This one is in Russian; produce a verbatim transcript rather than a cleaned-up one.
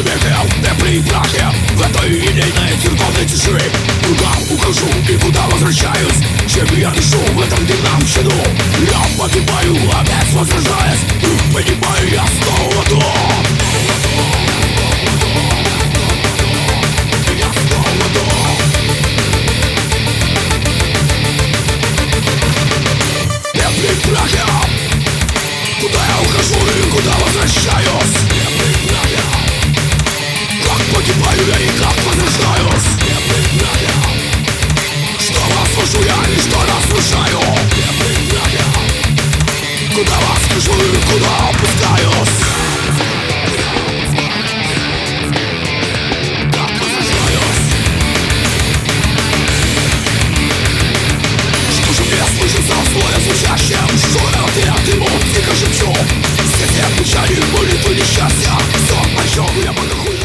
веке, в пепле и прахе, в этой идейной церковной тиши. Куда ухожу и куда возвращаюсь, чем я дышу в этом дымном чаду. Я погибаю, опять возрождаясь, и понимаю, я снова тут. Куда я ухожу и куда возвращаюсь? Как погибаю я и как возрождаюсь? Что вас слышу я и что разрушаю? Куда вас скажу и куда опускаюсь? Как возрождаюсь? Что же мне слышится в слове звучащем? Что я ответ ему тихо шепчу? Все те печали, молитвы, несчастья, все, о чем я подохую.